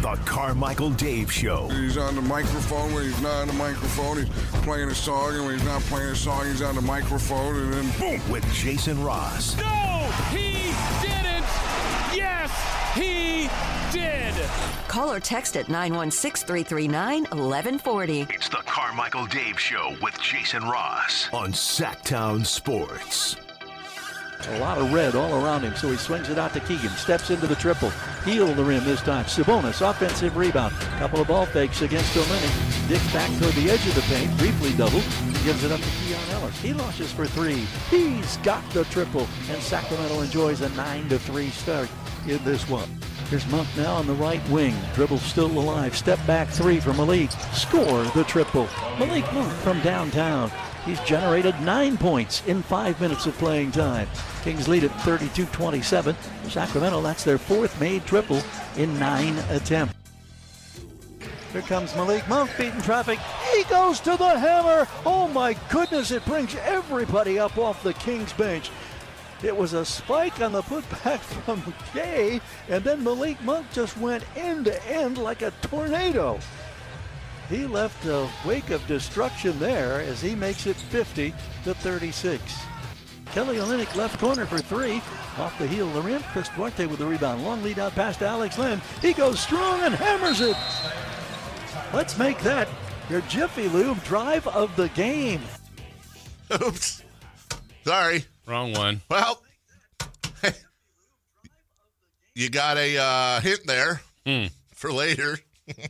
The Carmichael Dave Show. He's on the microphone when he's not on the microphone. He's playing a song, and when he's not playing a song, he's on the microphone, and then boom! With Jason Ross. No, he didn't. Yes, he did. Call or text at 916-339-1140. It's the Carmichael Dave Show with Jason Ross on Sacktown Sports. A lot of red all around him, so he swings it out to Keegan. Steps into the triple. Heel of the rim this time. Sabonis, offensive rebound. Couple of ball fakes against Olynyk. Dick back toward the edge of the paint. Briefly doubled. Gives it up to Keon Ellis. He launches for three. He's got the triple. And Sacramento enjoys a 9-3 start in this one. Here's Monk now on the right wing. Dribble still alive. Step back three for Malik. Score the triple. Malik Monk from downtown. He's generated 9 points in 5 minutes of playing time. Kings lead at 32-27. Sacramento, that's their fourth made triple in 9 attempts. Here comes Malik Monk beating traffic. He goes to the hammer. Oh my goodness, it brings everybody up off the Kings bench. It was a spike on the putback from Gay, and then Malik Monk just went end to end like a tornado. He left a wake of destruction there as he makes it 50-36. Kelly Olynyk left corner for three. Off the heel of the rim. Chris Duarte with the rebound. Long lead out past Alex Len. He goes strong and hammers it. Let's make that your Jiffy Lube drive of the game. Oops. Sorry. Wrong one. Well, you got a hint there for later.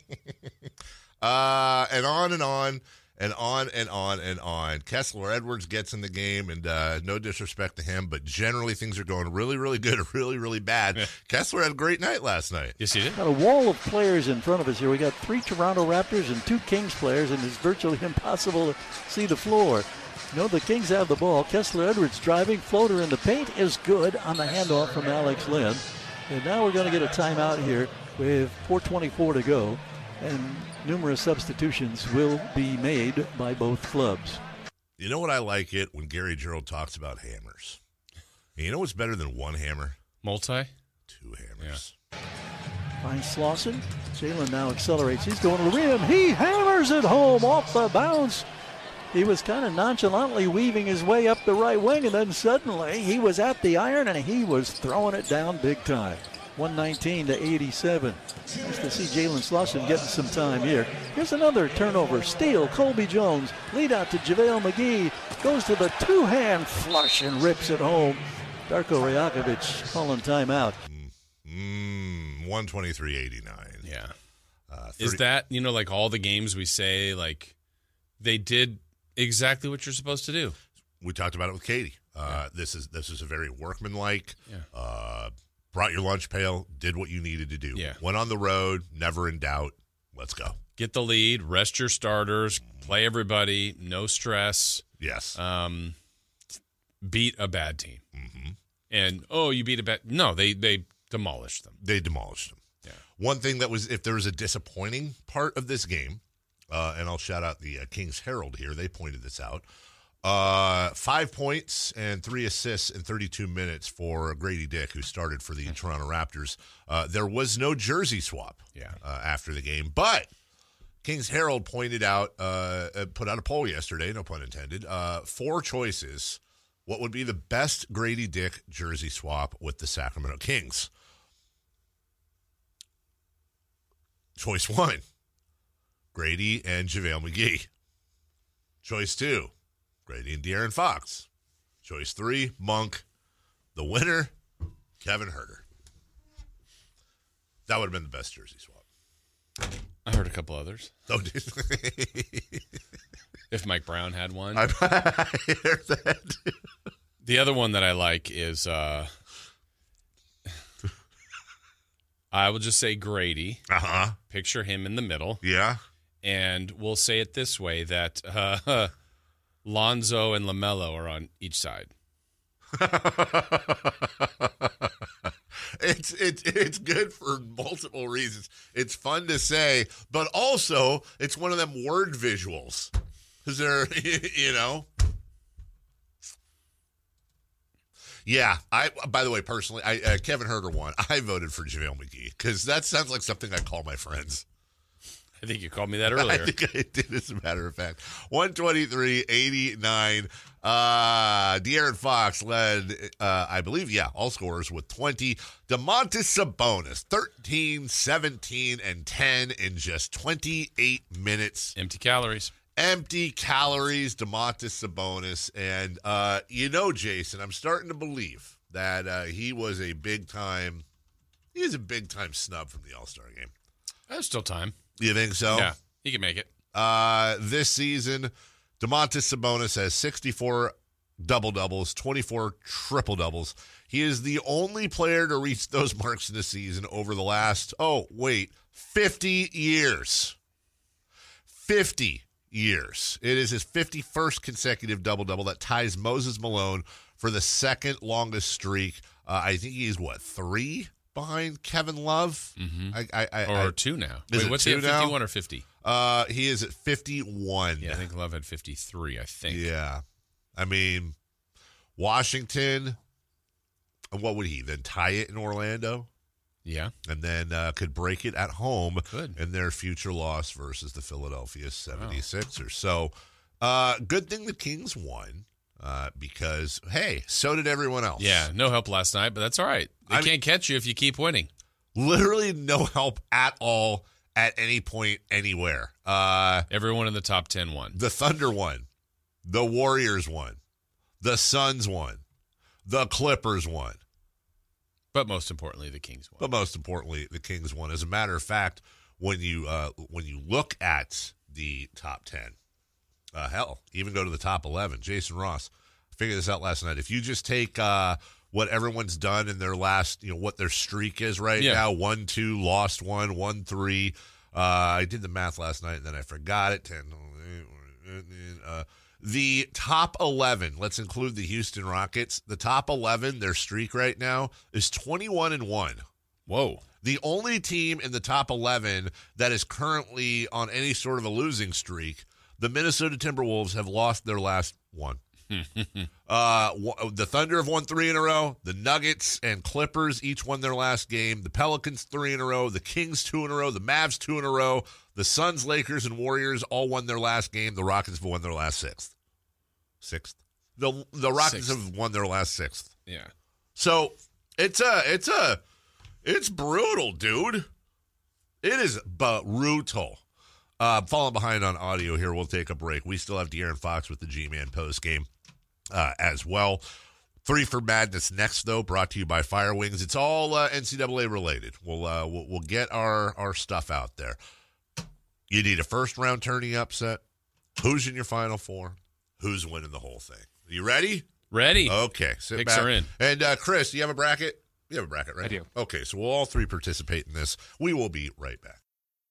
And on and on and on and on and on. Kessler Edwards gets in the game, and no disrespect to him, but generally things are going really, really good or really, really bad. Yeah. Kessler had a great night last night. Yes, he did. Got a wall of players in front of us here. We got 3 Toronto Raptors and 2 Kings players, and it's virtually impossible to see the floor. You know, the Kings have the ball. Kessler Edwards driving. Floater in the paint is good on the handoff from Alex Len. And now we're going to get a timeout here with 4:24 to go. And numerous substitutions will be made by both clubs. You know what I like it when Gary Gerald talks about hammers? And you know what's better than one hammer? Multi? 2 hammers. Yeah. Finds Slauson. Jalen now accelerates. He's going to the rim. He hammers it home off the bounce. He was kind of nonchalantly weaving his way up the right wing, and then suddenly he was at the iron, and he was throwing it down big time. 119-87. Nice to see Jalen Slauson getting some time here. Here's another turnover. Steal. Colby Jones. Lead out to JaVale McGee. Goes to the two-hand flush and rips it home. Darko Rajakovic calling timeout. 123-89. Yeah. Is that, you know, like all the games we say, like, they did exactly what you're supposed to do? We talked about it with Katie. This is a very workmanlike, Yeah. Brought your lunch pail, did what you needed to do. Yeah. Went on the road, never in doubt. Let's go. Get the lead, rest your starters, play everybody, no stress. Yes. Beat a bad team. Mm-hmm. And, you beat a bad... No, they demolished them. They demolished them. Yeah. One thing that was, if there was a disappointing part of this game, and I'll shout out the Kings Herald here, they pointed this out, 5 points and 3 assists in 32 minutes for Grady Dick, who started for the Toronto Raptors. There was no jersey swap after the game, but Kings Herald pointed out, put out a poll yesterday, no pun intended, 4 choices. What would be the best Grady Dick jersey swap with the Sacramento Kings? Choice 1, Grady and JaVale McGee. Choice 2, Grady and De'Aaron Fox. Choice 3, Monk. The winner, Kevin Huerter. That would have been the best jersey swap. I heard a couple others. Oh, dude. If Mike Brown had one. I heard that. The other one that I like is, I will just say Grady. Uh-huh. Picture him in the middle. Yeah. And we'll say it this way, that Lonzo and LaMelo are on each side. It's good for multiple reasons. It's fun to say, but also it's one of them word visuals. Because they're, Yeah. By the way, personally, Kevin Herter won. I voted for JaVale McGee because that sounds like something I call my friends. I think you called me that earlier. I think I did, as a matter of fact. 123-89. De'Aaron Fox led, I believe, all scorers with 20. Domantas Sabonis, 13, 17, and 10 in just 28 minutes. Empty calories. Domantas Sabonis. And, Jason, I'm starting to believe that he was a big-time snub from the All-Star game. There's still time. You think so? Yeah, he can make it. This season, Domantas Sabonis has 64 double-doubles, 24 triple-doubles. He is the only player to reach those marks in the season over the last, 50 years. 50 years. It is his 51st consecutive double-double that ties Moses Malone for the second longest streak. I think he's, 3? Behind Kevin Love, or 2 now. Wait, what's he at, 51 or 50? He is at 51. Yeah, I think Love had 53. I think. Yeah, I mean, Washington. What would he then tie it in Orlando? Yeah, and then could break it at home. Could. In their future loss versus the Philadelphia 76ers. Wow. So, good thing the Kings won. Because, hey, so did everyone else. Yeah, no help last night, but that's all right. They can't catch you if you keep winning. Literally no help at all at any point anywhere. Everyone in the top 10 won. The Thunder won. The Warriors won. The Suns won. The Clippers won. But most importantly, the Kings won. As a matter of fact, when you look at the top 10, even go to the top 11. Jason Ross, figured this out last night. If you just take what everyone's done in their last, what their streak is now, 1-2, lost 1, 1-3. I did the math last night and then I forgot it. 10. The top 11, let's include the Houston Rockets. The top 11, their streak right now is 21-1. Whoa. The only team in the top 11 that is currently on any sort of a losing streak, the Minnesota Timberwolves, have lost their last one. The Thunder have won 3 in a row. The Nuggets and Clippers each won their last game. The Pelicans 3 in a row. The Kings 2 in a row. The Mavs 2 in a row. The Suns, Lakers, and Warriors all won their last game. The Rockets have won their last sixth. The Rockets have won their last sixth. Yeah. So it's brutal, dude. It is brutal. Falling behind on audio here. We'll take a break. We still have De'Aaron Fox with the G-Man post game as well. 3 for Madness next, though, brought to you by Fire Wings. It's all NCAA related. We'll get our stuff out there. You need a first-round tourney upset. Who's in your Final Four? Who's winning the whole thing? You ready? Ready. Okay. Sit Picks back. are in. And Chris, do you have a bracket? You have a bracket, right? I do. Okay, so we'll all 3 participate in this. We will be right back.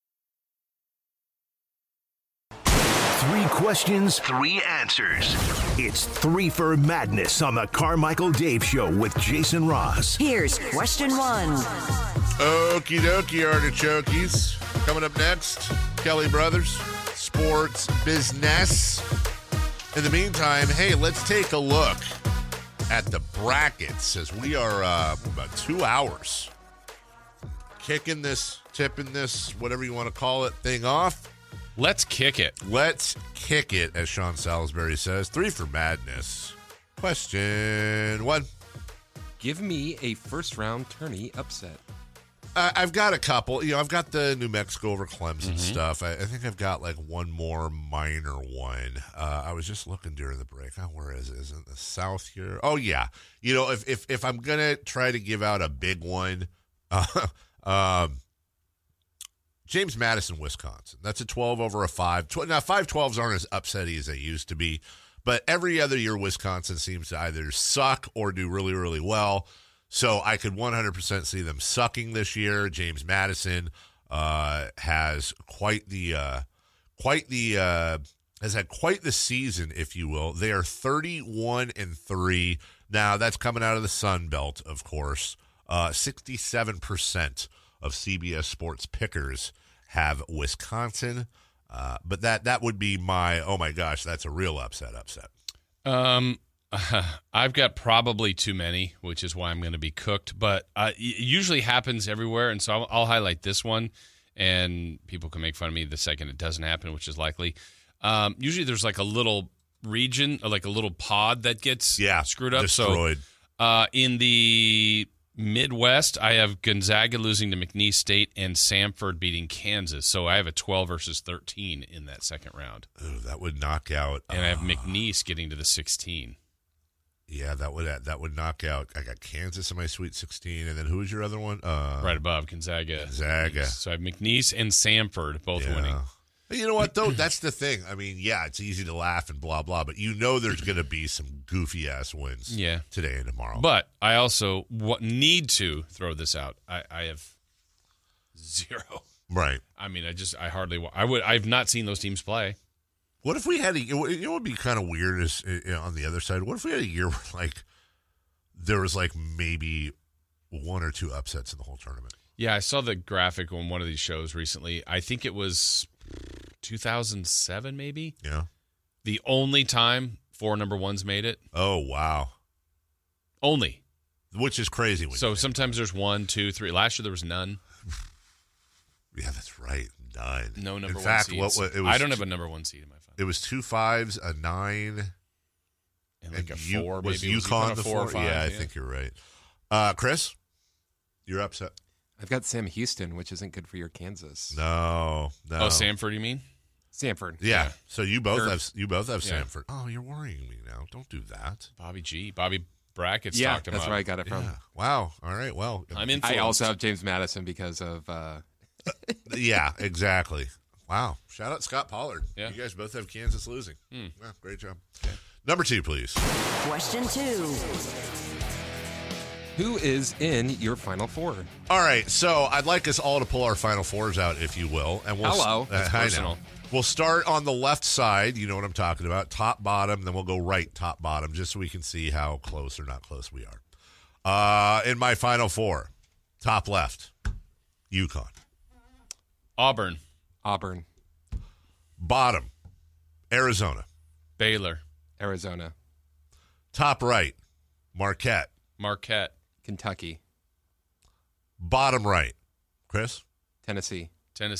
3 questions, 3 answers. It's 3 for Madness on the Carmichael Dave Show with Jason Ross. Here's question 1. Okie dokie, artichokes. Coming up next, Kelly Brothers, sports business. In the meantime, hey, let's take a look at the brackets as we are about 2 hours kicking this, tipping this, whatever you want to call it, thing off. Let's kick it. Let's kick it, as Sean Salisbury says. 3 for Madness. Question 1. Give me a first-round tourney upset. I've got a couple. I've got the New Mexico over Clemson stuff. I think I've got like one more minor one. I was just looking during the break. Where is it? Is it the South here? Oh, yeah. If I'm going to try to give out a big one, James Madison, Wisconsin. That's a 12 over a 5. Now, 5-12s aren't as upsetty as they used to be, but every other year Wisconsin seems to either suck or do really, really well. So I could 100% see them sucking this year. James Madison has has had quite the season, if you will. They are 31-3. Now that's coming out of the Sun Belt, of course. 67% of CBS Sports pickers have Wisconsin, but that would be my, oh my gosh, that's a real upset. I've got probably too many, which is why I'm going to be cooked. But it usually happens everywhere, and so I'll highlight this one, and people can make fun of me the second it doesn't happen, which is likely. Usually there's like a little region, or like a little pod that gets screwed up. Destroyed. So in the Midwest, I have Gonzaga losing to McNeese State and Samford beating Kansas. So I have a 12 versus 13 in that second round. Oh, that would knock out. And I have McNeese getting to the 16. Yeah, that would knock out. I got Kansas in my Sweet 16, and then who was your other one? Right above Gonzaga. Gonzaga. So I have McNeese and Samford both winning. But you know what, though? That's the thing. I mean, yeah, it's easy to laugh and blah, blah, but you know there's going to be some goofy-ass wins today and tomorrow. But I also need to throw this out. I have 0. Right. I mean, I've not seen those teams play. What if we had what would be kind of weird is on the other side, what if we had a year where, like, there was, like, maybe 1 or 2 upsets in the whole tournament? Yeah, I saw the graphic on one of these shows recently. I think it was 2007, maybe. Yeah. The only time 4 number ones made it. Oh, wow. Only. Which is crazy. So sometimes there's 1, 2, 3. Last year there was none. Yeah, that's right. None. No number in fact, one seeds. I don't have a number 1 seed in my phone. It was 2 5s, a 9, and like a 4. Was maybe UConn the 4 or 5? Yeah, I think you're right. Chris, you're upset. I've got Sam Houston, which isn't good for your Kansas. No. Oh, Samford, you mean? Samford. Yeah. So you both have Samford. Oh, you're worrying me now. Don't do that. Bobby Brackett's talked him up. That's where I got it from. Yeah. Wow. All right. Well, I'm influenced. I also have James Madison because of. Yeah, exactly. Wow. Shout out Scott Pollard. Yeah. You guys both have Kansas losing. Yeah, great job. Okay. Number 2, please. Question 2. Who is in your Final Four? All right, so I'd like us all to pull our Final Fours out, if you will. And we'll That's personal. I know. We'll start on the left side. You know what I'm talking about. Top, bottom. Then we'll go right, top, bottom, just so we can see how close or not close we are. In my Final Four, top left, UConn. Auburn. Bottom, Arizona. Baylor. Arizona. Top right, Marquette. Kentucky. Bottom right, Chris. Tennessee.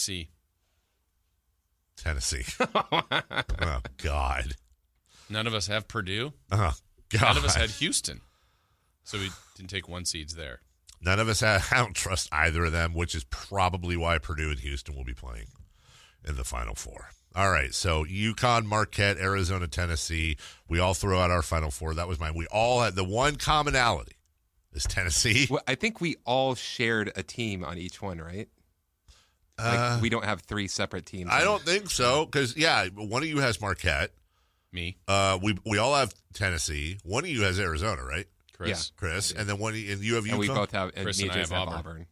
Oh, God. None of us have Purdue. Oh, God. None of us had Houston. So we didn't take 1 seeds there. None of us have. I don't trust either of them, which is probably why Purdue and Houston will be playing in the Final Four. All right, so UConn, Marquette, Arizona, Tennessee. We all throw out our Final Four. That was mine. We all had the one commonality is Tennessee. Well, I think we all shared a team on each one, right? Like we don't have 3 separate teams. I don't think so, because, one of you has Marquette. Me. We all have Tennessee. One of you has Arizona, right? Chris. Yeah. And then and you have UConn? And we both have, Chris and and I have have Auburn.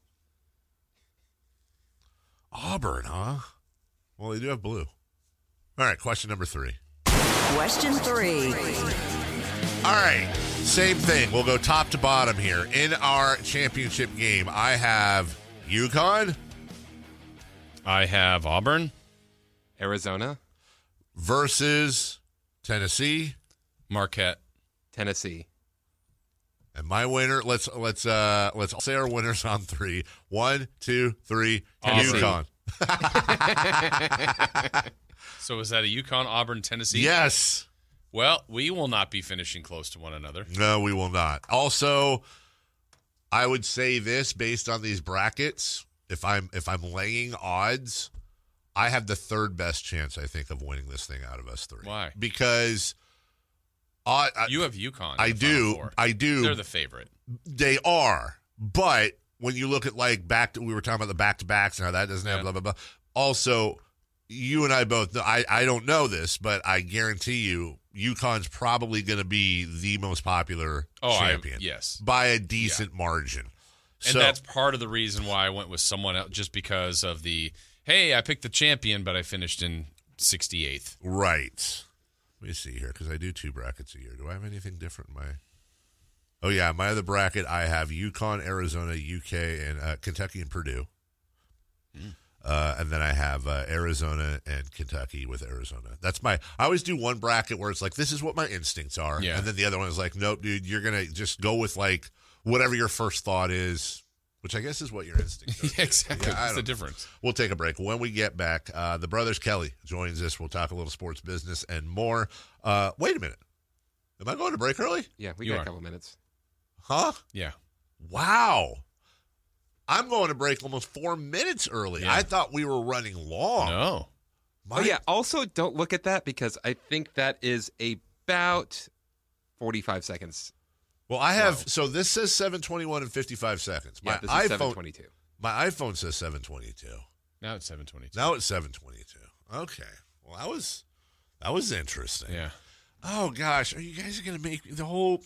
Auburn, huh? Well, they do have blue. All right, question number 3. Question 3. All right, same thing. We'll go top to bottom here. In our championship game, I have UConn. I have Auburn. Arizona. Versus Tennessee. Marquette. Tennessee. And my winner, let's all say our winners on 3. 1, 2, 3. UConn. So is that a UConn, Auburn, Tennessee? Yes. Well, we will not be finishing close to one another. No, we will not. Also, I would say this based on these brackets, if I'm laying odds, I have the 3rd best chance, I think, of winning this thing out of us 3. Why? Because you have UConn. I do. They're the favorite. They are, but when you look at we were talking about the back-to-backs and how that doesn't have blah blah blah. Also, you and I both know, I don't know this, but I guarantee you, UConn's probably going to be the most popular champion. Yes, by a decent margin. And that's part of the reason why I went with someone else, just because of I picked the champion, but I finished in 68th. Right. Let me see here, because I do 2 brackets a year. Do I have anything different in my... Oh, yeah, my other bracket, I have UConn, Arizona, UK, and Kentucky and Purdue. And And then I have Arizona and Kentucky with Arizona. That's I always do one bracket where it's like, this is what my instincts are. Yeah. And then the other one is like, nope, dude, you're going to just go with like whatever your first thought is, which I guess is what your instincts are. Yeah, exactly. Yeah, What's the difference? We'll take a break. When we get back, the brothers Kelly joins us. We'll talk a little sports business and more. Wait a minute. Am I going to break early? Yeah, we got a couple minutes. Huh? Yeah. Wow. I'm going to break almost 4 minutes early. Yeah. I thought we were running long. No. Oh, yeah. Also, don't look at that because I think that is about 45 seconds. Well, I have so this says 7:21 and 55 seconds. Yeah, this is 7:22. My iPhone says 7:22. Now it's 7:22. Now it's 7:22. Okay. Well, that was interesting. Yeah. Oh gosh, are you guys going to make the whole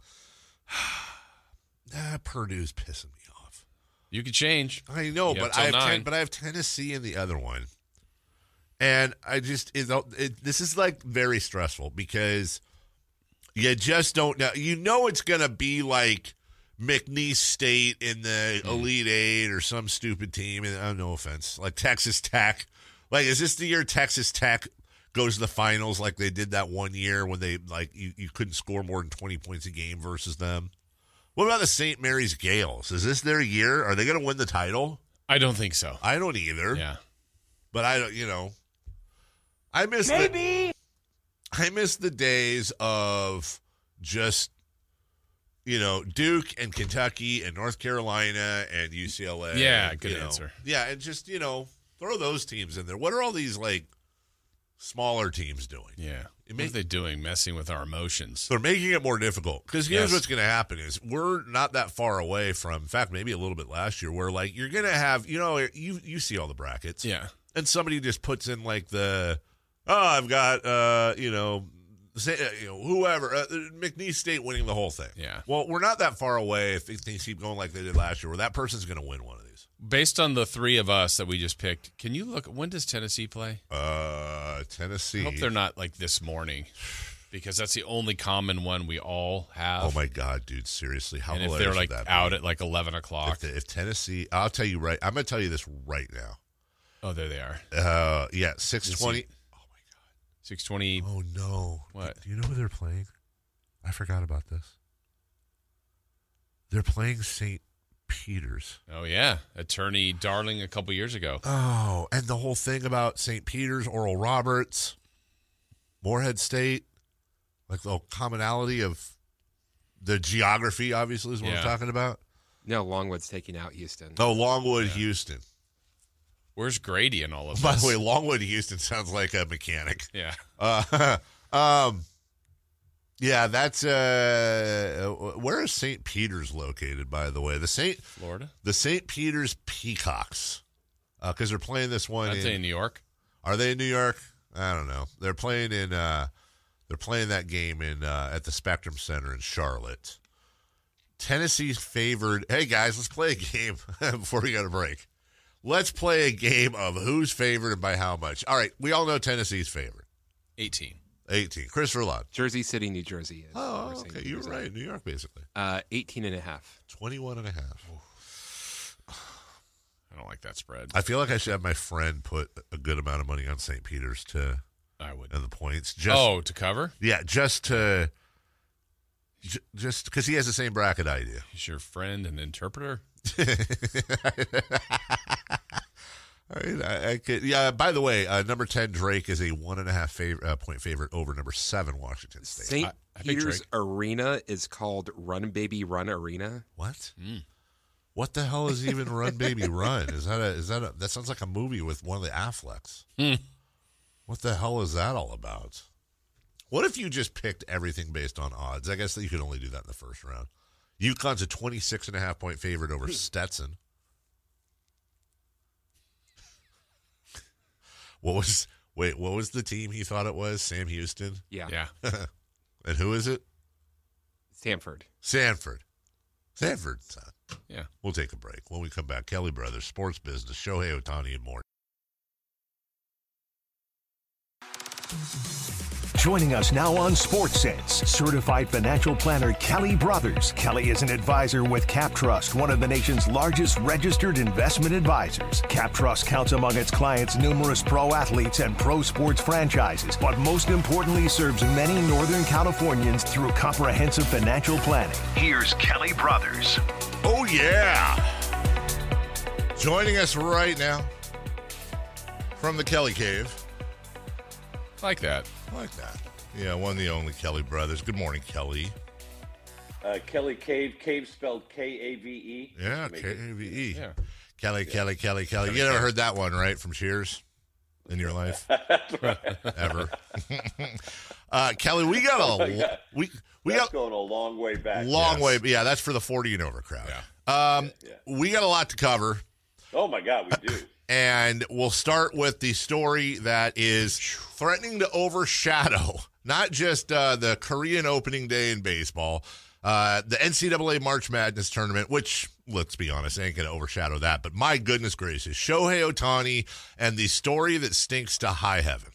Purdue's pissing me off. You could change. I know, You but have till I 9. have Tennessee in the other one. And I just this is like very stressful because you just don't know. You know it's going to be like McNeese State in the Elite Eight or some stupid team. And no offense, like Texas Tech. Like, is this the year Texas Tech goes to the finals like they did that one year when they like you couldn't score more than 20 points a game versus them? What about the St. Mary's Gales? Is this their year? Are they going to win the title? I don't think so. I don't either. Yeah. But I don't, I miss the days of just, Duke and Kentucky and North Carolina and UCLA. Yeah, good answer. Yeah, and just, throw those teams in there. What are all these, like, smaller teams doing? Yeah. What are they doing? Messing with our emotions. They're making it more difficult. Because here's Yes. what's going to happen is we're not that far away from, in fact, maybe a little bit last year, where, like, you're going to have, you see all the brackets. Yeah. And somebody just puts in, like, I've got, whoever, McNeese State winning the whole thing. Yeah. Well, we're not that far away if things keep going like they did last year, where that person's going to win one of these. Based on the three of us that we just picked, can you look? When does Tennessee play? Tennessee. I hope they're not like this morning, because that's the only common one we all have. Oh my God, dude! Seriously, how and if hilarious they're like would that out be? at like 11 o'clock. If Tennessee, I'll tell you right. I'm going to tell you this right now. Oh, there they are. Yeah, 6:20. Oh my God, 6:20. Oh no! What? Do you know who they're playing? I forgot about this. They're playing St. Peter's. Oh yeah, Attorney Darling a couple years ago. Oh, and the whole thing about St. Peter's, Oral Roberts, Morehead State, like the commonality of the geography, obviously, is what I'm talking about. No, Longwood's taking out Houston. Oh, Longwood, Houston. Where's Grady in all of this? By the way, Longwood, Houston sounds like a mechanic. Yeah. Yeah, that's where is St. Peter's located, by the way? Florida? The St. Peter's Peacocks. Because they're playing this one Aren't they in New York? Are they in New York? I don't know. They're playing that game in at the Spectrum Center in Charlotte. Tennessee's favored. Hey guys, let's play a game before we go to break. Let's play a game of who's favored and by how much. All right, we all know Tennessee's favored. 18. Christopher Lott. Jersey City, New Jersey is. Oh, okay. You were right. New York, basically. 18.5. 21.5. I don't like that spread. I feel like I should have my friend put a good amount of money on St. Peter's I would. and the points. To cover? Yeah, just because he has the same bracket I do. He's your friend and interpreter? I could. Yeah. By the way, number 10 Drake is a 1.5 point favorite over number 7 Washington State. St. I picked Peter's Drake. Arena is called Run Baby Run Arena. What? What the hell is even Run Baby Run? That sounds like a movie with one of the Afflecks. What the hell is that all about? What if you just picked everything based on odds? I guess that you could only do that in the first round. UConn's a 26.5 point favorite over Stetson. What was the team he thought it was? Sam Houston? Yeah. And who is it? Stanford. Sanford. Yeah. We'll take a break. When we come back, Kelly Brothers, Sports Business, Shohei Ohtani, and more. Joining us now on Sports Sense, certified financial planner Kelly Brothers. Kelly is an advisor with CapTrust, one of the nation's largest registered investment advisors. CapTrust counts among its clients numerous pro athletes and pro sports franchises, but most importantly serves many Northern Californians through comprehensive financial planning. Here's Kelly Brothers. Oh, yeah. Joining us right now from the Kelly Cave. Like that. Yeah, one of the only Kelly Brothers. Good morning, Kelly. Kelly Cave spelled K-A-V-E. Yeah, K-A-V-E. Yeah. Kelly. You never heard that one, right, from Cheers in your life? Ever. Kelly, we got That's going a long way back. Way. Yeah, that's for the 40 and over crowd. Yeah. We got a lot to cover. Oh, my God, we do. And we'll start with the story that is threatening to overshadow not just the Korean opening day in baseball, the NCAA March Madness tournament, which, let's be honest, ain't going to overshadow that. But my goodness gracious, Shohei Ohtani and the story that stinks to high heaven.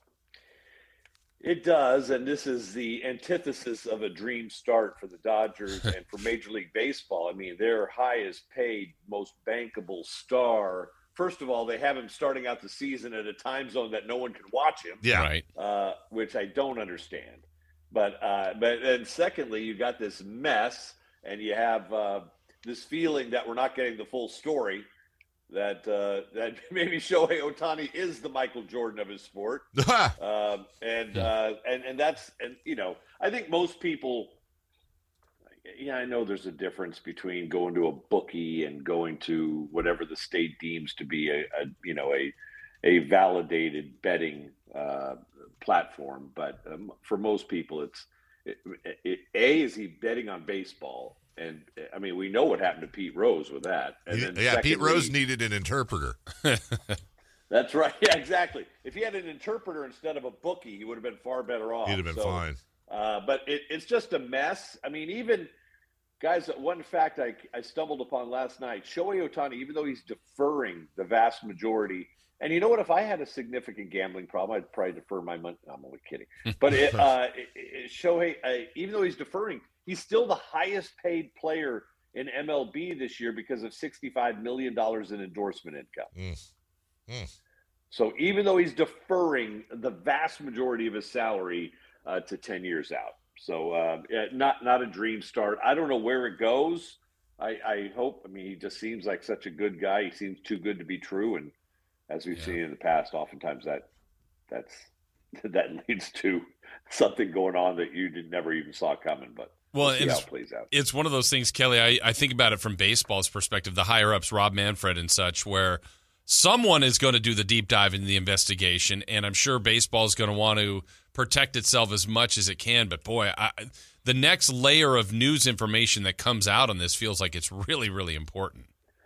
It does, and this is the antithesis of a dream start for the Dodgers and for Major League Baseball. I mean, their highest paid, most bankable star. First of all, they have him starting out the season at a time zone that no one can watch him. Yeah, right. Which I don't understand. But then secondly, you got this mess, and you have this feeling that we're not getting the full story. That maybe Shohei Ohtani is the Michael Jordan of his sport, and that's, and you know, I think most people. Yeah, I know there's a difference between going to a bookie and going to whatever the state deems to be a validated betting platform. But for most people, is he betting on baseball? And I mean, we know what happened to Pete Rose with that. And then secondly, Pete Rose needed an interpreter. That's right. Yeah, exactly. If he had an interpreter instead of a bookie, he would have been far better off. He'd have been fine. But it's just a mess. I mean, even guys, one fact I stumbled upon last night, Shohei Ohtani, even though he's deferring the vast majority, and you know what, if I had a significant gambling problem, I'd probably defer my money. No, I'm only kidding. But Shohei, even though he's deferring, he's still the highest paid player in MLB this year because of $65 million in endorsement income. So even though he's deferring the vast majority of his salary to 10 years out. So not a dream start. I don't know where it goes. I hope. I mean, he just seems like such a good guy. He seems too good to be true. And as we've seen in the past, oftentimes that leads to something going on that you never even saw coming. But we'll see how it plays out. It's one of those things, Kelly. I think about it from baseball's perspective, the higher ups, Rob Manfred and such, where someone is going to do the deep dive in the investigation, and I'm sure baseball is going to want to protect itself as much as it can. But boy, the next layer of news information that comes out on this feels like it's really, really important.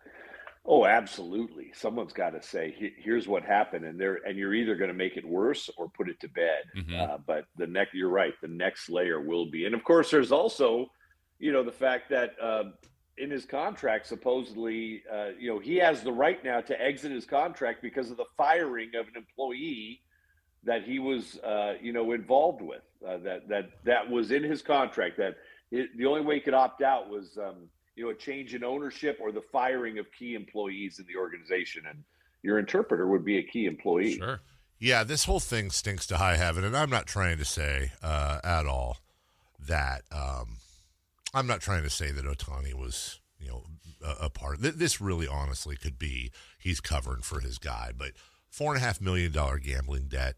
Oh, absolutely. Someone's got to say, here's what happened, and you're either going to make it worse or put it to bed. But you're right. The next layer will be, and of course, there's also, the fact that in his contract, supposedly, he has the right now to exit his contract because of the firing of an employee that he was, involved with. That was in his contract. That the only way he could opt out was, a change in ownership or the firing of key employees in the organization. And your interpreter would be a key employee. Sure. Yeah, this whole thing stinks to high heaven, and I'm not trying to say at all that I'm not trying to say that Ohtani was, a part. This really honestly could be he's covering for his guy, but $4.5 million gambling debt.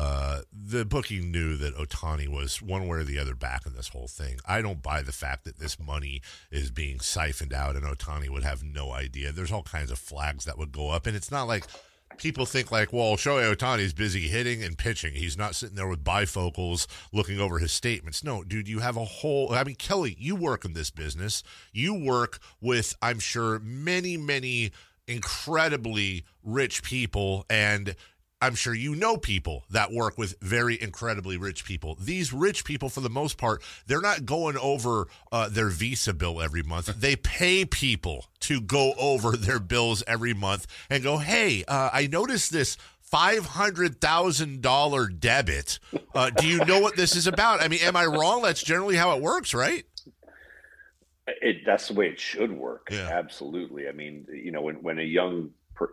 The bookie knew that Ohtani was one way or the other back in this whole thing. I don't buy the fact that this money is being siphoned out and Ohtani would have no idea. There's all kinds of flags that would go up, and it's not like people think like, well, Shohei Ohtani's busy hitting and pitching. He's not sitting there with bifocals looking over his statements. No, dude, you have Kelly, you work in this business. You work with, I'm sure, many, many incredibly rich people, and I'm sure you know people that work with very incredibly rich people. These rich people, for the most part, they're not going over their Visa bill every month. They pay people to go over their bills every month and go, hey, I noticed this $500,000 debit. Do you know what this is about? I mean, am I wrong? That's generally how it works, right? That's the way it should work. Yeah. Absolutely. I mean, when a young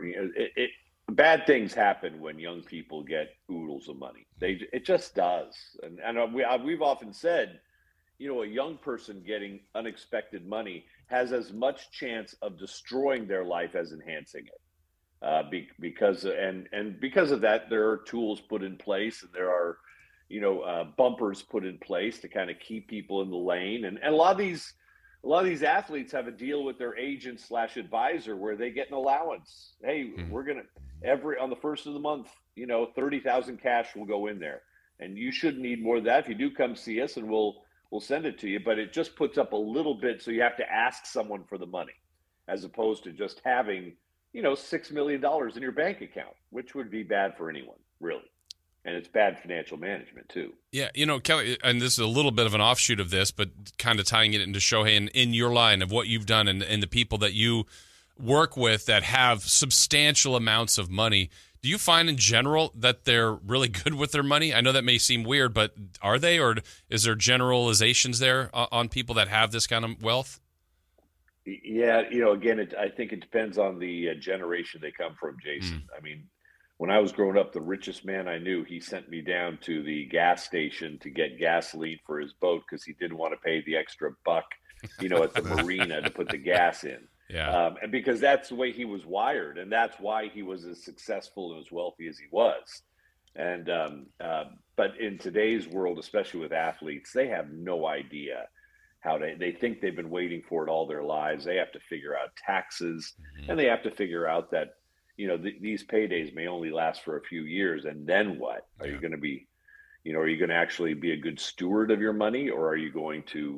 bad things happen when young people get oodles of money. It just does. And we've often said, a young person getting unexpected money has as much chance of destroying their life as enhancing it. Because of that, there are tools put in place, and there are, bumpers put in place to kind of keep people in the lane. And a lot of these athletes have a deal with their agent / advisor where they get an allowance. Hey, we're gonna on the first of the month, 30,000 cash will go in there, and you shouldn't need more than that. If you do, come see us, and we'll send it to you. But it just puts up a little bit, so you have to ask someone for the money, as opposed to just having $6 million in your bank account, which would be bad for anyone, really. And it's bad financial management, too. Yeah, Kelly, and this is a little bit of an offshoot of this, but kind of tying it into Shohei and in your line of what you've done and the people that you work with that have substantial amounts of money. Do you find in general that they're really good with their money? I know that may seem weird, but are they? Or is there generalizations there on people that have this kind of wealth? Yeah, again, I think it depends on the generation they come from, Jason. I mean, when I was growing up, the richest man I knew, he sent me down to the gas station to get gasoline for his boat because he didn't want to pay the extra buck, at the marina to put the gas in. Yeah. And because that's the way he was wired, and that's why he was as successful and as wealthy as he was. And but in today's world, especially with athletes, they have no idea how they think they've been waiting for it all their lives. They have to figure out taxes, and they have to figure out that, these paydays may only last for a few years. And then what? Are you going to be, are you going to actually be a good steward of your money, or are you going to,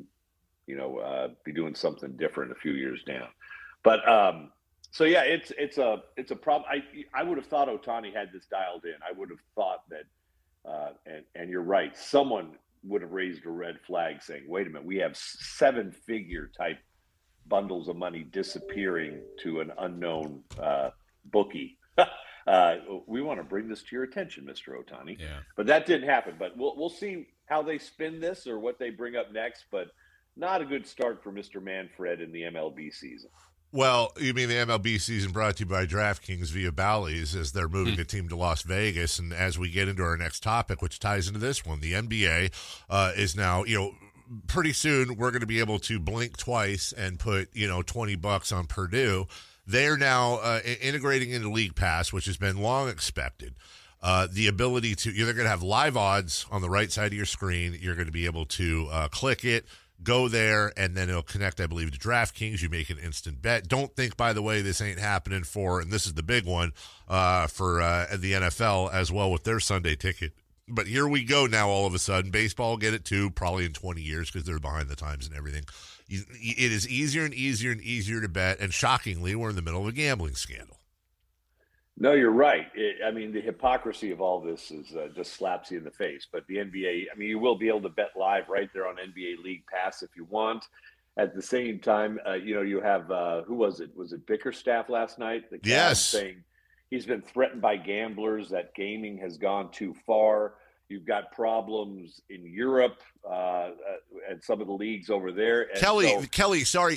be doing something different a few years down? But so yeah, it's a problem. I would have thought Ohtani had this dialed in. I would have thought that, and you're right, someone would have raised a red flag saying, wait a minute, we have 7-figure type bundles of money disappearing to an unknown bookie. We want to bring this to your attention, Mr. Ohtani. Yeah. But that didn't happen. But we'll see how they spin this or what they bring up next. But not a good start for Mr. Manfred in the MLB season. Well, you mean the MLB season brought to you by DraftKings via Bally's as they're moving a team to Las Vegas. And as we get into our next topic, which ties into this one, the NBA is now, pretty soon we're going to be able to blink twice and put, $20 on Purdue. They're now integrating into League Pass, which has been long expected. The ability to, you're going to have live odds on the right side of your screen. You're going to be able to click it, go there, and then it'll connect, I believe, to DraftKings. You make an instant bet. Don't think, by the way, this ain't happening for, and this is the big one, for the NFL as well with their Sunday ticket. But here we go now all of a sudden. Baseball will get it too, probably in 20 years because they're behind the times and everything. It is easier and easier and easier to bet, and shockingly, we're in the middle of a gambling scandal. No, you're right. The hypocrisy of all this is just slaps you in the face. But the NBA, you will be able to bet live right there on NBA League Pass if you want. At the same time, you have, who was it? Was it Bickerstaff last night? The yes. Saying he's been threatened by gamblers, that gaming has gone too far. You've got problems in Europe and some of the leagues over there. And Kelly, sorry.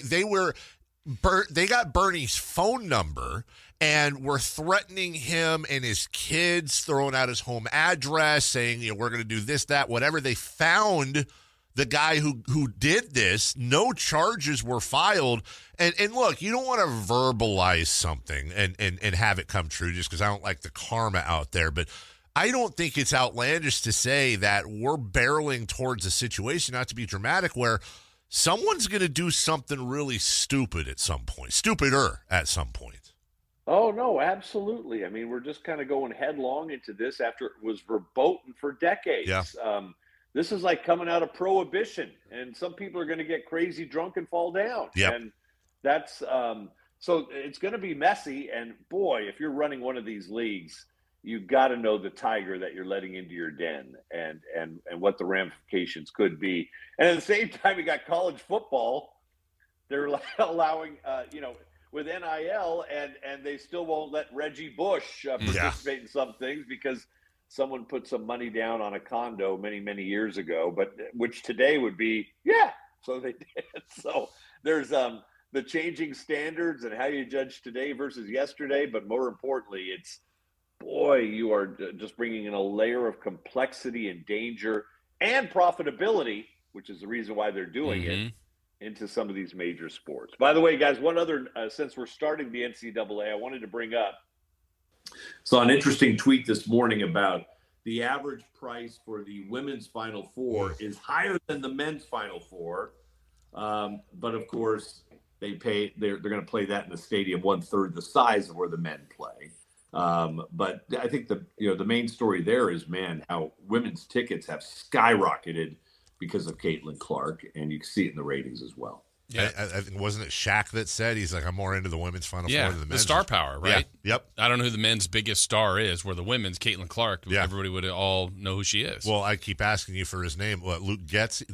They got Bernie's phone number and were threatening him and his kids, throwing out his home address, saying, we're going to do this, that, whatever. They found the guy who did this. No charges were filed. And look, you don't want to verbalize something and have it come true just because I don't like the karma out there. But I don't think it's outlandish to say that we're barreling towards a situation, not to be dramatic, where someone's going to do something really stupid at some point, stupider at some point. Oh, no, absolutely. We're just kind of going headlong into this after it was verboten for decades. Yeah. This is like coming out of Prohibition, and some people are going to get crazy drunk and fall down. Yep. And that's so it's going to be messy. And, boy, if you're running one of these leagues, you've got to know the tiger that you're letting into your den and what the ramifications could be. And at the same time, you got college football. They're allowing, with NIL, and they still won't let Reggie Bush participate in some things because someone put some money down on a condo many, many years ago, but which today would be, so they did. So there's the changing standards and how you judge today versus yesterday, but more importantly, it's, boy, you are just bringing in a layer of complexity and danger and profitability, which is the reason why they're doing it, into some of these major sports. By the way, guys, one other, since we're starting the NCAA, I wanted to bring up. Saw an interesting tweet this morning about the average price for the women's Final Four is higher than the men's Final Four. But of course, they're going to play that in a stadium 1/3 the size of where the men play. But I think the main story there is, man, how women's tickets have skyrocketed because of Caitlin Clark, and you can see it in the ratings as well. Yeah, I think, wasn't it Shaq that said he's like, I'm more into the women's Final Four than the men's? The star power, right? Yeah. Yep. I don't know who the men's biggest star is. Where the women's, Caitlin Clark, everybody would all know who she is. Well, I keep asking you for his name. Not Luke Getsy.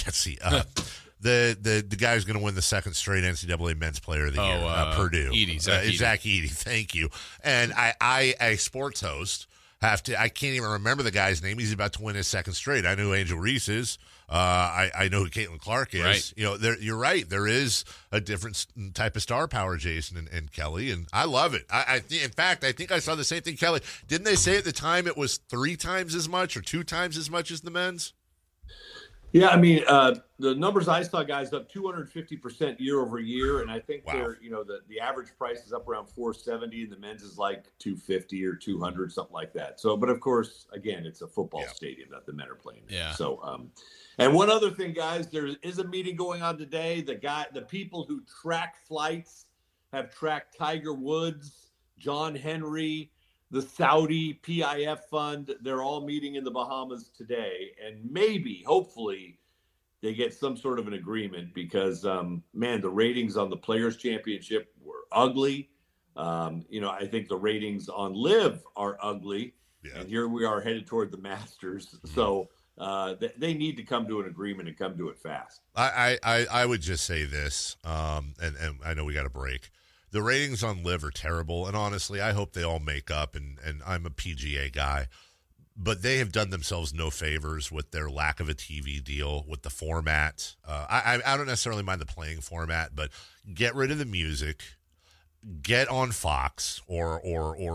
The guy who's going to win the second straight NCAA Men's Player of the Year, Purdue. Zach Edey. Thank you. And I, a sports host, I can't even remember the guy's name. He's about to win his second straight. I know who Angel Reese is. I know who Caitlin Clark is. Right. You know, you're right. There is a different type of star power, Jason and Kelly, and I love it. In fact, I think I saw the same thing, Kelly. Didn't they say at the time it was 3 times as much or 2 times as much as the men's? Yeah, I mean, the numbers I saw, guys, up 250% year over year, and I think they're, the average price is up around $470, and the men's is like $250 or $200, something like that. So, but of course, again, it's a football stadium that the men are playing in. Yeah. So, and one other thing, guys, there is a meeting going on today. The people who track flights have tracked Tiger Woods, John Henry, the Saudi PIF fund. They're all meeting in the Bahamas today, and maybe, hopefully, they get some sort of an agreement because, man, the ratings on the Players Championship were ugly. I think the ratings on LIV are ugly, and here we are headed toward the Masters. So they need to come to an agreement and come to it fast. I would just say this, and I know we got a break. The ratings on LIV are terrible, and honestly, I hope they all make up, and I'm a PGA guy, but they have done themselves no favors with their lack of a TV deal, with the format. I don't necessarily mind the playing format, but get rid of the music, get on Fox, or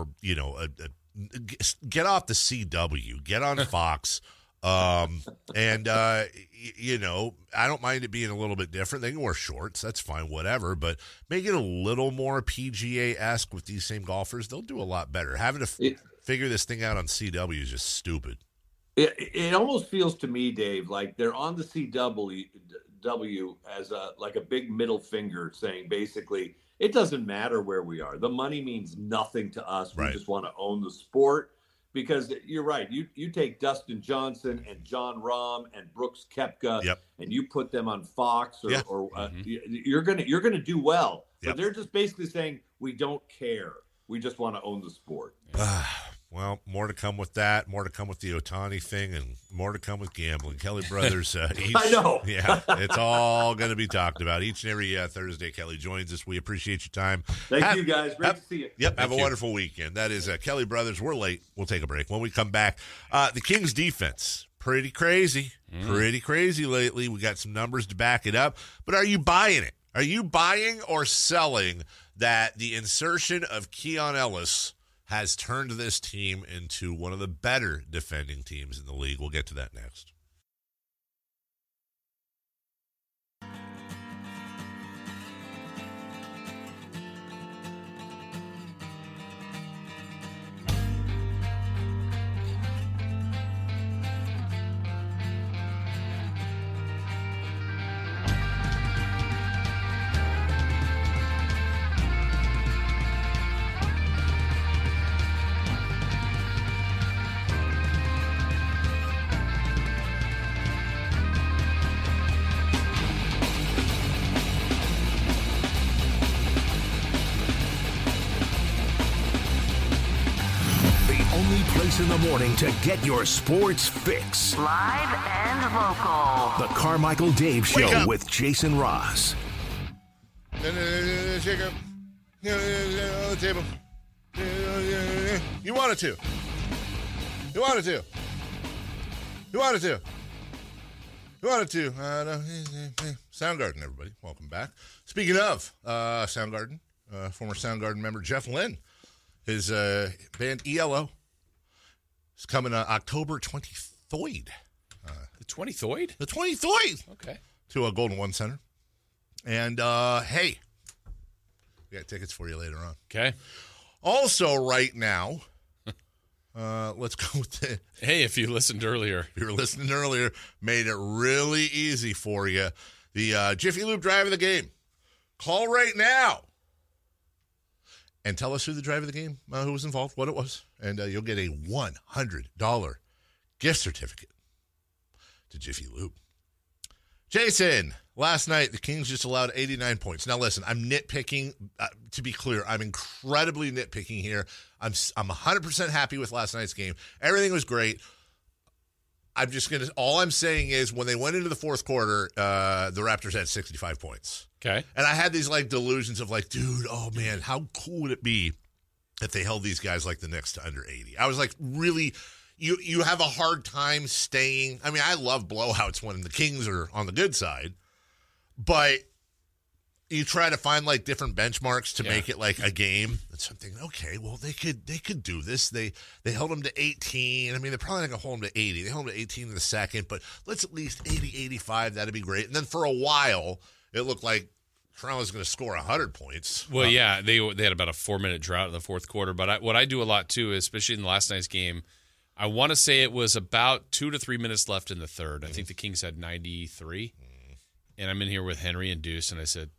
get off the CW, get on Fox. I don't mind it being a little bit different. They can wear shorts. That's fine, whatever. But make it a little more PGA-esque with these same golfers. They'll do a lot better. Having to figure this thing out on CW is just stupid. It almost feels to me, Dave, like they're on the CW as a big middle finger saying basically, it doesn't matter where we are. The money means nothing to us. We just want to own the sport. Because you're right. You take Dustin Johnson and John Rahm and Brooks Koepka and you put them on Fox you're gonna do well. But they're just basically saying we don't care. We just want to own the sport. Well, more to come with that. More to come with the Ohtani thing, and more to come with gambling. Kelly Brothers. I know. Yeah, it's all going to be talked about each and every Thursday. Kelly joins us. We appreciate your time. Thank you, guys. Great to see you. Yep. Have a wonderful weekend. That is Kelly Brothers. We're late. We'll take a break. When we come back, the Kings defense, pretty crazy. Pretty crazy lately. We got some numbers to back it up. But are you buying it? Are you buying or selling that the insertion of Keon Ellis has turned this team into one of the better defending teams in the league? We'll get to that next. In the morning to get your sports fix. Live and local. The Carmichael Dave Show with Jason Ross. Jacob. On the table. You wanted to. You wanted to. You wanted to. You wanted to. Soundgarden, everybody. Welcome back. Speaking of Soundgarden, former Soundgarden member Jeff Lynne, his band ELO is coming October 23rd. The 23rd? The 23rd. Okay. To a Golden One Center. And, hey, we got tickets for you later on. Okay. Also, right now, let's go with the... Hey, if you listened earlier. If you were listening earlier, made it really easy for you. The Jiffy Lube drive of the game. Call right now and tell us who the driver of the game, who was involved, what it was, and you'll get a $100 gift certificate to Jiffy Lube. Jason, last night the Kings just allowed 89 points. Now listen, I'm nitpicking. To be clear, I'm incredibly nitpicking here. I'm 100% happy with last night's game. Everything was great. All I'm saying is when they went into the fourth quarter, the Raptors had 65 points. Okay. And I had these like delusions of like, dude, oh man, how cool would it be if they held these guys like the Knicks to under 80? I was like, really, you have a hard time staying. I mean, I love blowouts when the Kings are on the good side, but you try to find like different benchmarks to make it like a game. And so I'm thinking, okay, well they could do this. They held them to 18. I mean, they're probably not gonna hold them to 80. They held them to 18 in the second, but let's at least 80, 85. That'd be great. And then for a while, it looked like Toronto was going to score 100 points. Well, yeah, they had about a 4-minute drought in the fourth quarter. But what I do a lot too, especially in last night's game, I want to say it was about 2 to 3 minutes left in the third. I think the Kings had 93, and I'm in here with Henry and Deuce, and I said,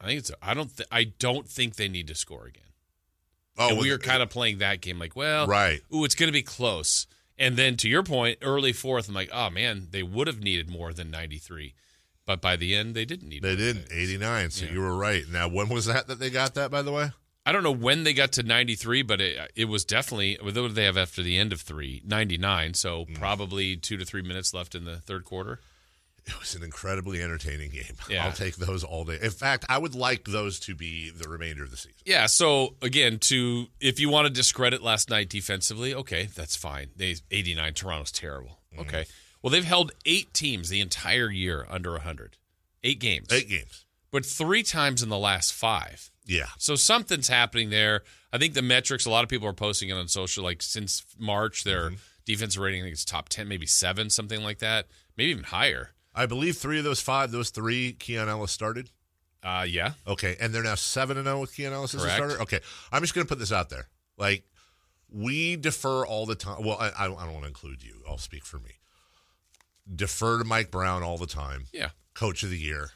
I don't think they need to score again. Oh, and we were kind of playing that game like, well, right. Ooh, it's going to be close. And then to your point, early fourth, I'm like, oh man, they would have needed more than 93. But by the end, they didn't need. They didn't. 89. So you were right. Now, when was that they got that? By the way, I don't know when they got to 93, but it was definitely. What did they have after the end of 99? So probably 2 to 3 minutes left in the third quarter. It was an incredibly entertaining game. Yeah. I'll take those all day. In fact, I would like those to be the remainder of the season. Yeah. So again, if you want to discredit last night defensively, okay, that's fine. 89. Toronto's terrible. Okay. Well, they've held 8 teams the entire year under 100. 8 games. 8 games. But 3 times in the last 5. Yeah. So something's happening there. I think the metrics, a lot of people are posting it on social, like since March, their defensive rating, I think it's top 10, maybe 7, something like that, maybe even higher. I believe 3 of those 5, those 3, Keon Ellis started. Yeah. Okay, and they're now 7-0 with Keon Ellis as a starter? Okay, I'm just going to put this out there. Like, we defer all the time. Well, I don't want to include you. I'll speak for me. Defer to Mike Brown all the time. Yeah. Coach of the year.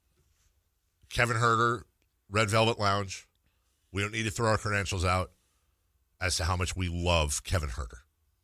Kevin Huerter, Red Velvet Lounge. We don't need to throw our credentials out as to how much we love Kevin Huerter.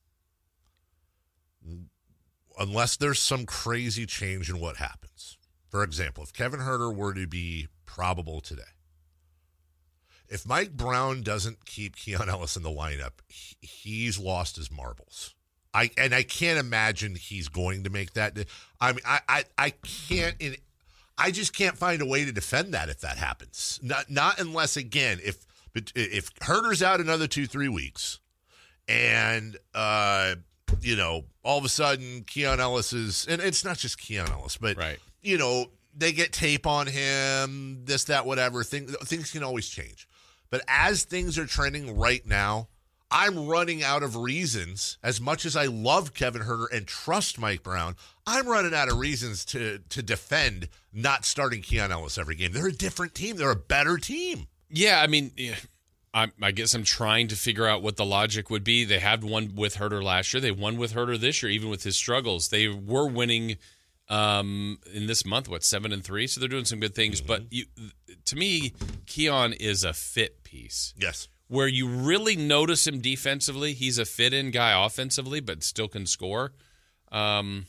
Unless there's some crazy change in what happens. For example, if Kevin Huerter were to be probable today, if Mike Brown doesn't keep Keon Ellis in the lineup, he's lost his marbles. I can't imagine he's going to make that. I mean, I can't. I just can't find a way to defend that if that happens. Not unless, again, if Huerter's out another 2-3 weeks, and all of a sudden Keon Ellis is, and it's not just Keon Ellis, but right. They get tape on him, this, that, whatever. Things can always change. But as things are trending right now, I'm running out of reasons. As much as I love Kevin Huerter and trust Mike Brown, I'm running out of reasons to defend not starting Keon Ellis every game. They're a different team. They're a better team. Yeah, I mean, I guess I'm trying to figure out what the logic would be. They had won with Huerter last year. They won with Huerter this year, even with his struggles. They were winning in this month, 7-3? So they're doing some good things. But to me, Keon is a fit piece. Yes. Where you really notice him defensively, he's a fit-in guy offensively, but still can score. And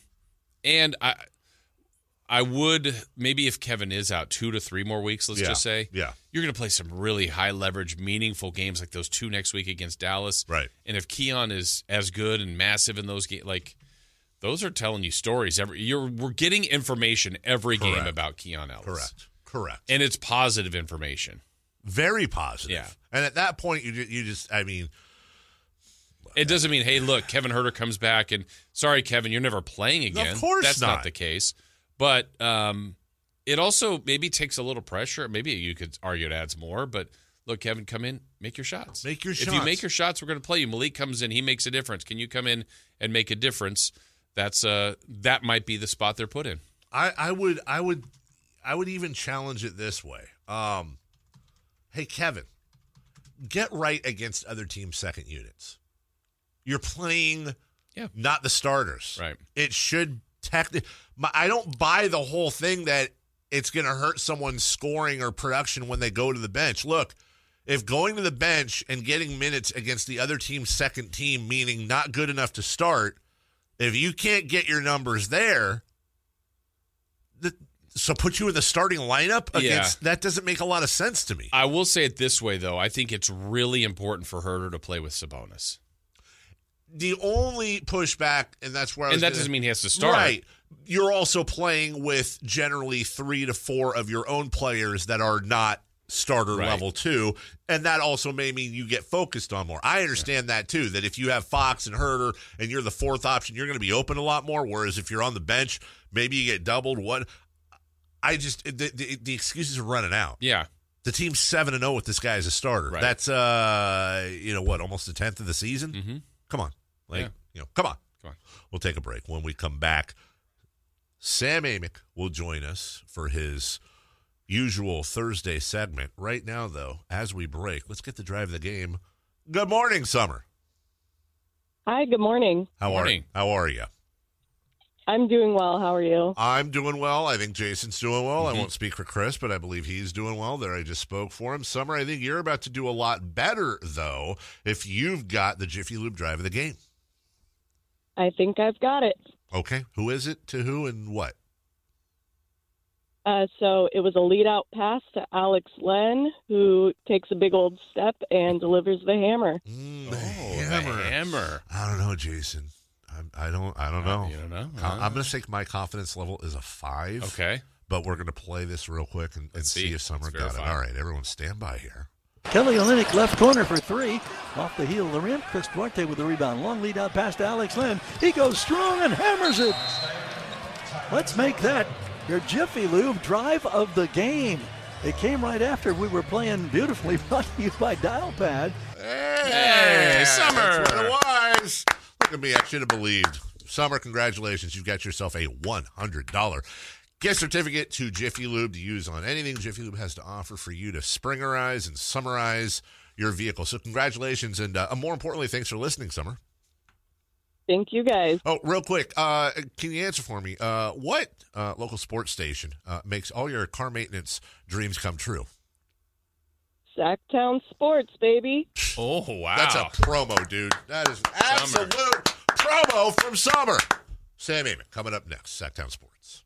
I would, maybe if Kevin is out 2 to 3 more weeks, let's just say, you're going to play some really high-leverage, meaningful games like those 2 next week against Dallas. Right. And if Keon is as good and massive in those games, like, those are telling you stories. We're getting information every game about Keon Ellis. Correct. And it's positive information. Very positive. Yeah. And at that point, you just, I mean. It doesn't mean, hey, look, Kevin Huerter comes back and, sorry, Kevin, you're never playing again. Of course That's not the case. But it also maybe takes a little pressure. Maybe you could argue it adds more. But, look, Kevin, come in, make your shots. Make your shots. If you make your shots, we're going to play you. Malik comes in, he makes a difference. Can you come in and make a difference? That might be the spot they're put in. I would even challenge it this way. Hey, Kevin, get right against other teams' second units. You're playing not the starters. Right. It should technically – I don't buy the whole thing that it's going to hurt someone's scoring or production when they go to the bench. Look, if going to the bench and getting minutes against the other team's second team, meaning not good enough to start, if you can't get your numbers there, so put you in the starting lineup against that doesn't make a lot of sense to me. I will say it this way, though. I think it's really important for Huerter to play with Sabonis. The only pushback, and that's where doesn't mean he has to start. Right. You're also playing with generally 3 to 4 of your own players that are not starter level too, and that also may mean you get focused on more. I understand that too, that if you have Fox and Huerter and you're the fourth option, you're going to be open a lot more, whereas if you're on the bench, maybe you get doubled. The excuses are running out. Yeah. The team's 7-0 with this guy as a starter. Right. That's almost a 10th of the season. Mm-hmm. Come on. Come on. We'll take a break. When we come back, Sam Amick will join us for his usual Thursday segment. Right now, though, as we break, let's get the drive of the game. Good morning, Summer. Hi, good morning. How are you? I'm doing well. How are you? I'm doing well. I think Jason's doing well. I won't speak for Chris, but I believe he's doing well. There, I just spoke for him. Summer, I think you're about to do a lot better, though, if you've got the Jiffy Lube drive of the game. I think I've got it. Okay. Who is it, to who, and what? So it was a lead-out pass to Alex Len, who takes a big old step and delivers the hammer. The hammer. I don't know, Jason. I don't know. You don't know? I'm going to say my confidence level is a 5. Okay. But we're going to play this real quick and see if Summer got it. All right, everyone stand by here. Kelly Olynyk left corner for 3. Off the heel of the rim. Chris Duarte with the rebound. Long lead out pass to Alex Len. He goes strong and hammers it. Let's make that your Jiffy Lube drive of the game. It came right after we were playing beautifully, brought to you by Dialpad. Hey, Summer. That's what it was. Look at me. I should have believed. Summer, congratulations. You've got yourself a $100 gift certificate to Jiffy Lube to use on anything Jiffy Lube has to offer for you to springerize and summerize your vehicle. So congratulations, and more importantly, thanks for listening, Summer. Thank you, guys. Oh, real quick, can you answer for me? What local sports station makes all your car maintenance dreams come true? Sacktown Sports, baby. Oh, wow. That's a promo, dude. That is absolute promo from Summer. Sam Amick coming up next, Sacktown Sports.